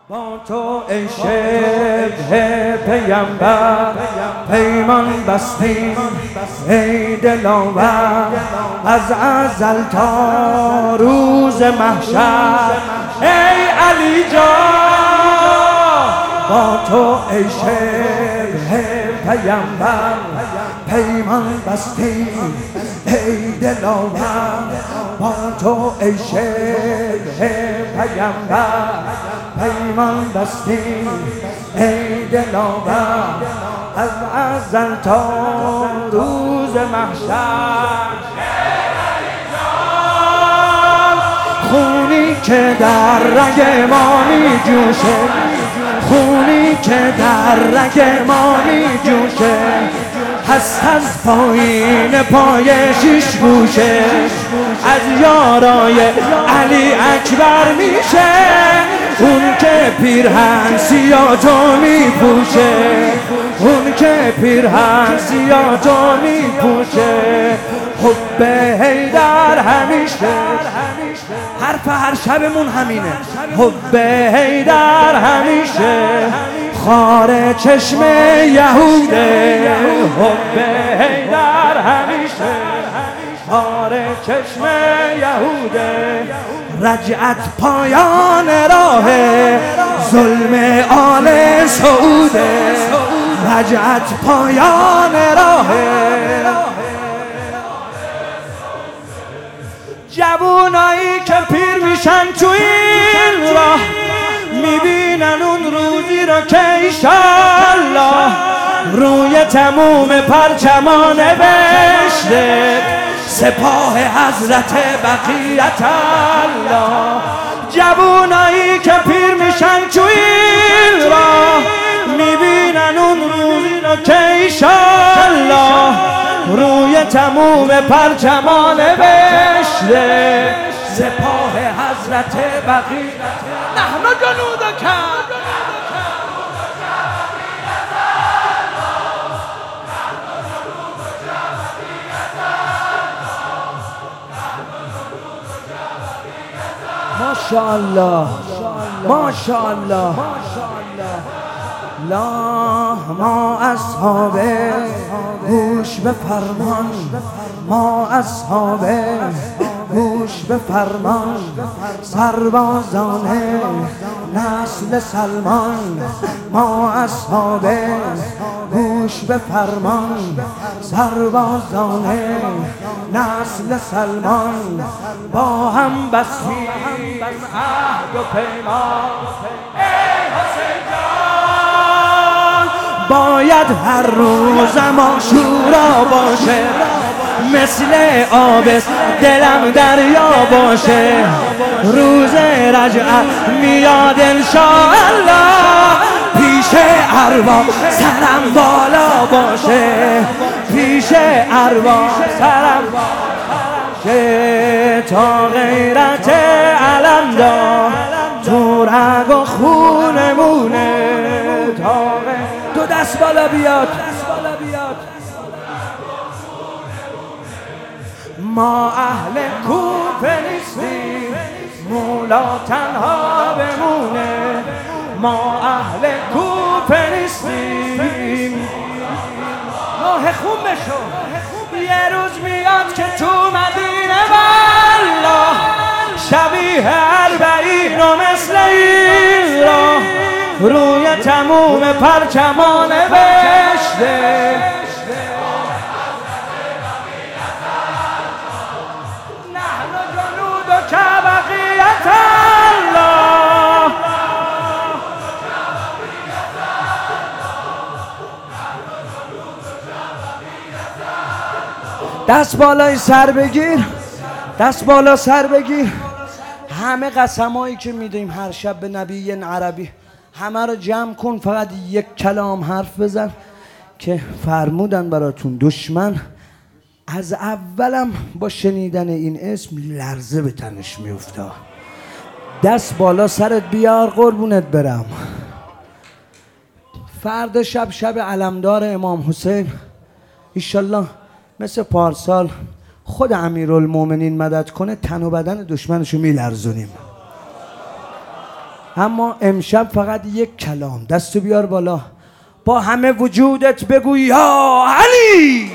با تو ای شبه پیامبر پیمان بستیم ای دلاور، از ازل تا روز محشر ای علی جان. با تو ای شبه پیامبر پیمان بستیم ای دلاور، با تو ای شبه پیامبر پیمان بستیم ای دلاور، از ازل تا روز محشر. خونی که در رگ ما می جوشه، خونی که در رگ ما می جوشه، هست از پایین پای شیش گوشه، از یارای علی اکبر میشه. اون که پیرهن سیاه تو میپوشه، اون که پیرهن سیاه تو میپوشه، حب حیدر همیشه. حرف هر شبمون همینه، حب حیدر همیشه. خار چشم یهوده، حب حیدر همیشه. خار چشم یهوده، رجعت پایان راه ظلم آل سعوده، رجعت پایان راه. جوونایی که پیر میشن تو این راه، میبینن اون روزی را که ایشالله روی تموم پرچمان نوشته سپاه حضرت بقیت الله. جوونایی که پیر میشن تو این راه، میبینن اون روزی را که ایشالله روی تموم پرچمان نوشته سپاه حضرت بقیت. نحن جنودک ماشاءالله ماشاءالله. لا ما اصحاب گوش به فرمان، ما اصحاب گوش به فرمان، سربازان نسل سلمان. ما اصحاب گوش به فرمان، سربازان نسل سلمان. با هم بستیم عهد و پیمان، ای حسین جان. باید هر روز ما شورا باشه، مثل آب دلم دریا باشه. روز رجعت میاد انشاءالله، پیش ارواح سرم بالا باشه، پیش ارواح سرم باشه. تا غیرت علمدار تو رگ و خونمونه، دو دست بالا بیاد. ما اهل کوفه نیستیم، مولا تنها بمونه. ما اهل کوفه نیستیم. راه خون بشو. یه روز میاد که تو مدینه والله شبیه اربعین و مثل این راه روی تموم پرچمان نوشته نحن جنودک بقیت الله. دست بالای سر بگیر، دست بالا سر بگیر. همه قسمایی که میدیم هر شب به نبی عربی، همه رو جمع کن، فقط یک کلام حرف بزن که فرمودن براتون. دشمن از اولم با شنیدن این اسم لرزه به تنش میفته. دست بالا سرت بیار قربونت برم. فردا شب علمدار امام حسین ایشالله مثل پارسال خود امیرالمومنین مدد کنه، تن و بدن دشمنشو میلرزونیم. اما امشب فقط یک کلام. دستو بیار بالا با همه وجودت بگو یا علی.